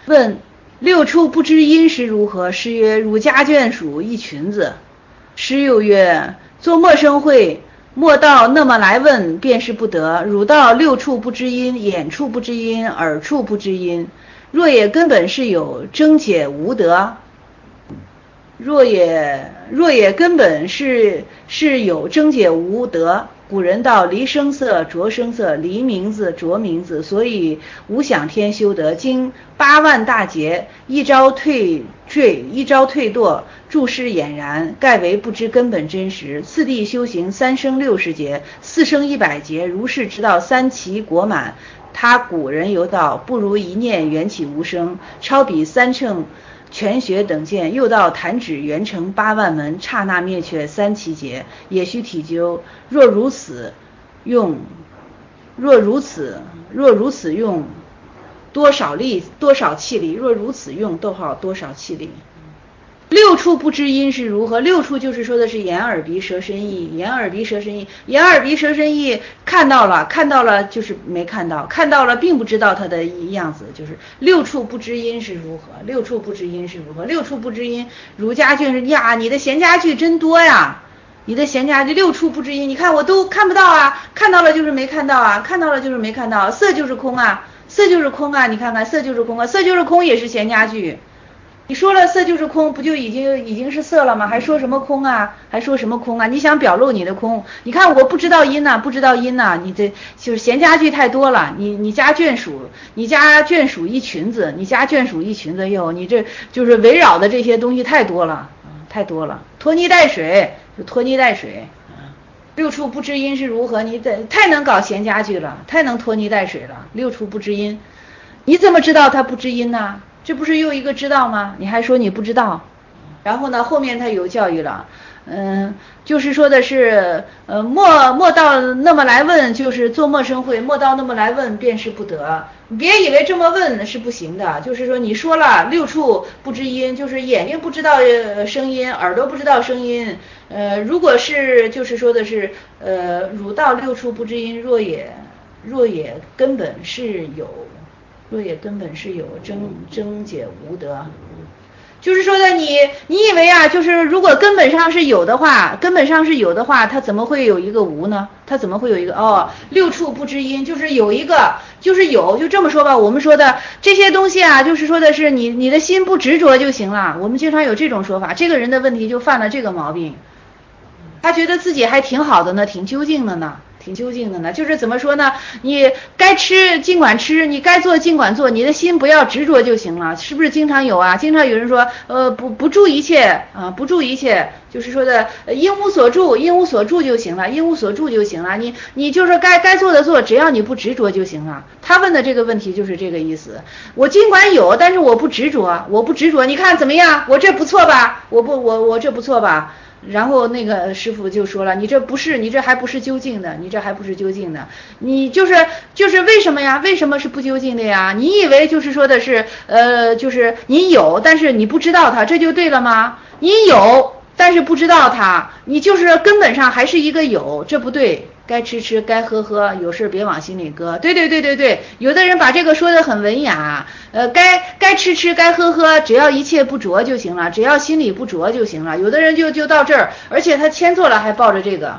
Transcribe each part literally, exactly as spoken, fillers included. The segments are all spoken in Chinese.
问：六畜不知因时如何？师曰：汝家眷属一群子。师又曰：作陌生会，莫道那么来问，便是不得。汝道六畜不知因，眼处不知因，耳处不知因，若也根本是有，争解无得。若也若也根本是是有，争解无得。古人道：离声色着声色，离名字着名字，所以无想天修得。经八万大劫，一朝退坠，一朝退堕，注释俨然，盖为不知根本真实。次第修行三生六十劫，四生一百劫，如是直到三期果满。他古人有道：不如一念缘起无生，超比三乘全学等见。又到弹指圆成八万门，刹那灭却三奇劫，也须体究。若如此用，若如此若如此用多少力多少气力？若如此用逗号多少气力？六处不知因是如何？六处就是说的是眼耳鼻舌身意，眼耳鼻舌身意，眼耳鼻舌身意看到了，看到了就是没看到，看到了并不知道它的样子，就是六处不知因是如何？六处不知因是如何？六处不知因，儒家眷是呀，你的闲家具真多呀，你的闲家具六处不知因，你看我都看不到啊，看到了就是没看到啊，看到了就是没看到，色就是空啊，色就是空啊，你看看色就是空啊，色就是空也是闲家具。你说了色就是空，不就已经已经是色了吗？还说什么空啊？还说什么空啊？你想表露你的空？你看我不知道因呐、啊，不知道因呐、啊，你这就是闲家具太多了。你你家眷属，你家眷属一群子，你家眷属一群子哟，你这就是围绕的这些东西太多了，嗯、太多了，拖泥带水，就拖泥带水。嗯、六处不知因是如何？你得太能搞闲家具了，太能拖泥带水了。六处不知因，你怎么知道他不知因呢？这不是又一个知道吗？你还说你不知道，然后呢，后面他有教育了，嗯，就是说的是，呃，莫莫到那么来问，就是做陌生会，莫到那么来问，便是不得。你别以为这么问是不行的，就是说你说了六处不知音，就是眼睛不知道声音，耳朵不知道声音，呃，如果是就是说的是，呃，汝道六处不知音，若也若也根本是有。若也根本是有，争争解无得。就是说的你你以为啊，就是如果根本上是有的话，根本上是有的话，它怎么会有一个无呢？它怎么会有一个哦？六处不知因，就是有一个，就是有，就这么说吧。我们说的这些东西啊，就是说的是你你的心不执着就行了。我们经常有这种说法，这个人的问题就犯了这个毛病，他觉得自己还挺好的呢，挺究竟的呢。挺究竟的呢，就是怎么说呢？你该吃尽管吃，你该做尽管做，你的心不要执着就行了，是不是？经常有啊，经常有人说，呃，不不住一切啊，不住一切，就是说的因无所住，因无所住就行了，因无所住就行了。你你就是该该做的做，只要你不执着就行了。他问的这个问题就是这个意思。我尽管有，但是我不执着，我不执着。你看怎么样？我这不错吧？我不我我这不错吧？然后那个师傅就说了，你这不是，你这还不是究竟的，你这还不是究竟的，你就是就是为什么呀？为什么是不究竟的呀？你以为就是说的是，呃，就是你有，但是你不知道它，这就对了吗？你有，但是不知道它，你就是根本上还是一个有，这不对。该吃吃，该喝喝，有事别往心里搁。对对对对对，有的人把这个说得很文雅，呃，该该吃吃，该喝喝，只要一切不着就行了，只要心里不着就行了。有的人就就到这儿，而且他签错了还抱着这个。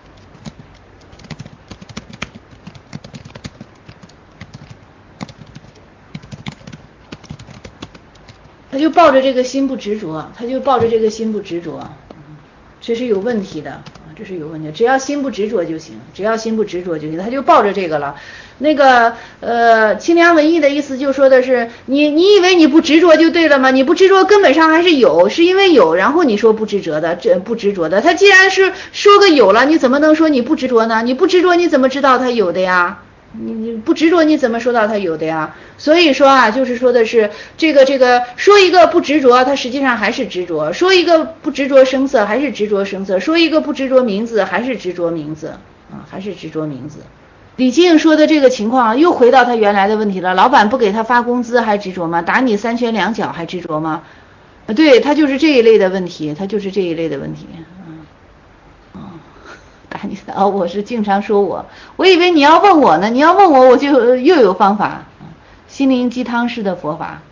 他就抱着这个心不执着，他就抱着这个心不执着，这是有问题的。这是有问题，只要心不执着就行，只要心不执着就行，他就抱着这个了。那个呃，清凉文艺的意思就说的是，你你以为你不执着就对了吗？你不执着根本上还是有，是因为有，然后你说不执着的，这不执着的，他既然是说个有了，你怎么能说你不执着呢？你不执着你怎么知道他有的呀？你你不执着你怎么说到他有的呀？所以说啊，就是说的是这个这个说一个不执着，它实际上还是执着；说一个不执着声色，还是执着声色；说一个不执着名字，还是执着名字啊，还是执着名字。李静说的这个情况又回到他原来的问题了，老板不给他发工资还执着吗？打你三拳两脚还执着吗？对，他就是这一类的问题，他就是这一类的问题。打你的哦，我是经常说我，我以为你要问我呢，你要问我，我就又有方法，心灵鸡汤式的佛法。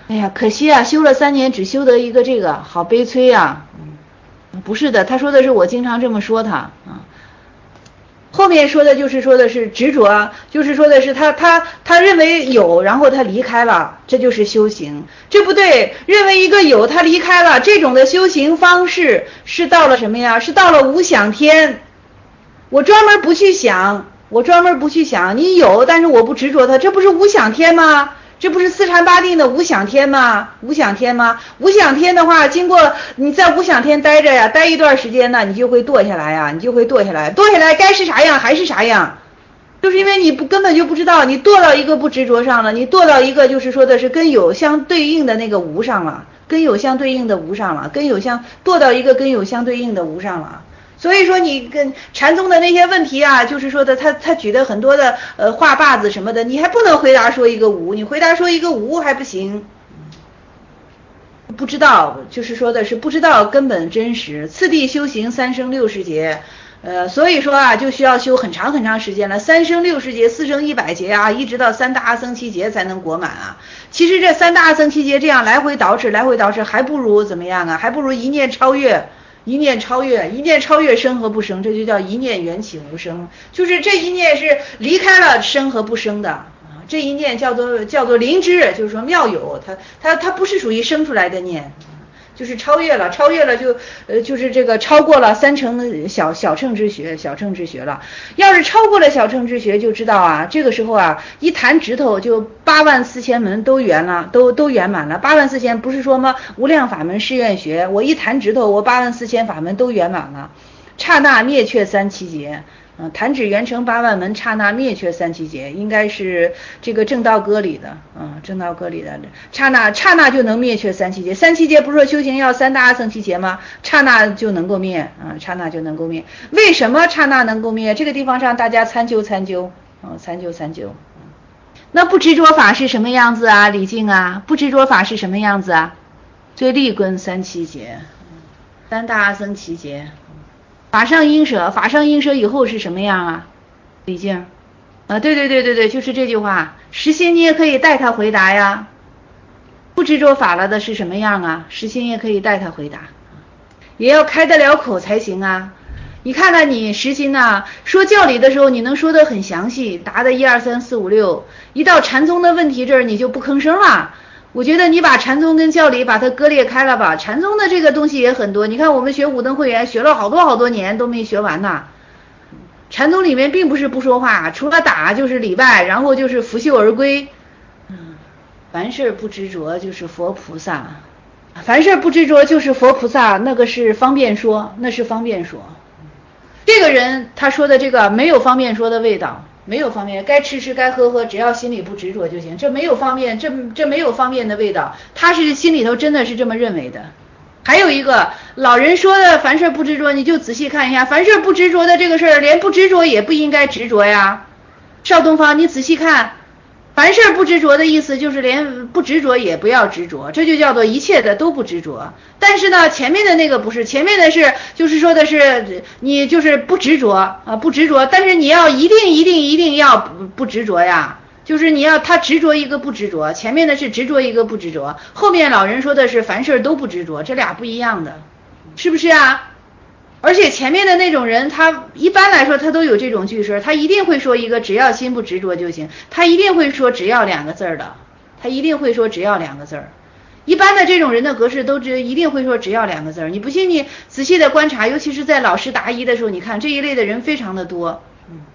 哎呀，可惜啊，修了三年只修得一个这个，好悲催啊。嗯，不是的，他说的是我经常这么说他啊。后面说的就是说的是执着，就是说的是他他他认为有，然后他离开了，这就是修行，这不对。认为一个有，他离开了，这种的修行方式是到了什么呀？是到了无想天。我专门不去想，我专门不去想，你有，但是我不执着它，这不是无想天吗？这不是四禅八定的无想天吗？无想天吗？无想天的话，经过你在无想天待着呀，待一段时间呢，你就会堕下来呀，你就会堕下来，堕下来该是啥样还是啥样，就是因为你不根本就不知道，你堕到一个不执着上了，你堕到一个就是说的是跟有相对应的那个无上了，跟有相对应的无上了，跟有相堕到一个跟有相对应的无上了。所以说你跟禅宗的那些问题啊，就是说的他他举的很多的呃话把子什么的，你还不能回答说一个无，你回答说一个无还不行，不知道，就是说的是不知道根本真实。次第修行三生六世劫，呃，所以说啊，就需要修很长很长时间了，三生六世劫，四生一百劫啊，一直到三大阿僧祇劫才能果满啊。其实这三大阿僧祇劫这样来回倒饬，来回倒饬，还不如怎么样啊？还不如一念超越。一念超越，一念超越生和不生，这就叫一念缘起无生，就是这一念是离开了生和不生的啊，这一念叫做叫做灵知，就是说妙有，它它它不是属于生出来的念，就是超越了，超越了就呃就是这个超过了三乘小小乘之学，小乘之学了。要是超过了小乘之学，就知道啊，这个时候啊，一弹指头就八万四千门都圆了，都都圆满了。八万四千不是说吗？无量法门誓愿学，我一弹指头，我八万四千法门都圆满了，刹那灭却三七劫。嗯，弹指圆成八万门，刹那灭却三七劫，应该是这个正道歌里的，嗯，正道歌里的，刹那刹那就能灭却三七劫。三七劫不是说修行要三大阿僧祇劫吗？刹那就能够灭，嗯，刹那就能够灭。为什么刹那能够灭？这个地方上大家参究参究，嗯，参究参究。那不执着法是什么样子啊，李靖啊？不执着法是什么样子啊？最利根三七劫，三大阿僧祇劫。法上应舍，法上应舍以后是什么样啊？李静啊，对对对对对，就是这句话。实心你也可以带他回答呀。不执着法了的是什么样啊？实心也可以带他回答，也要开得了口才行啊。你看看你实心呐、啊，说教理的时候你能说得很详细，答的一二三四五六，一到禅宗的问题这儿你就不吭声了。我觉得你把禅宗跟教理把它割裂开了吧，禅宗的这个东西也很多，你看我们学武登会员学了好多好多年都没学完呢。禅宗里面并不是不说话，除了打就是礼拜，然后就是拂袖而归。嗯，凡事不执着就是佛菩萨，凡事不执着就是佛菩萨，那个是方便说，那是方便说。这个人他说的这个没有方便说的味道。没有方便，该吃吃该喝喝，只要心里不执着就行。这没有方便，这这没有方便的味道，他是心里头真的是这么认为的。还有一个老人说的凡事不执着，你就仔细看一下，凡事不执着的这个事儿，连不执着也不应该执着呀。邵东方，你仔细看，凡事不执着的意思就是连不执着也不要执着，这就叫做一切的都不执着。但是呢，前面的那个不是，前面的是就是说的是你就是不执着啊，不执着，但是你要一定一定一定要不不执着呀，就是你要他执着一个不执着，前面的是执着一个不执着，后面老人说的是凡事都不执着，这俩不一样的，是不是啊？而且前面的那种人，他一般来说他都有这种句式，他一定会说一个只要心不执着就行，他一定会说只要两个字儿的，他一定会说只要两个字儿。一般的这种人的格式都只一定会说只要两个字儿，你不信你仔细的观察，尤其是在老师答疑的时候，你看这一类的人非常的多。